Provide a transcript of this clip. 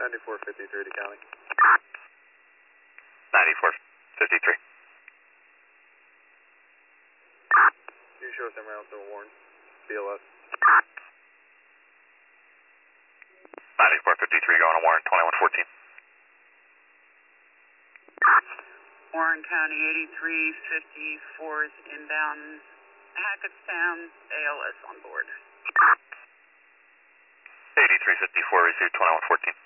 9453 to County. 9453. You show us routes to Warren, BLS. 9453 going to Warren, 2114. Warren County 8354 is inbound Hackettstown, ALS on board. 8354 received 2114.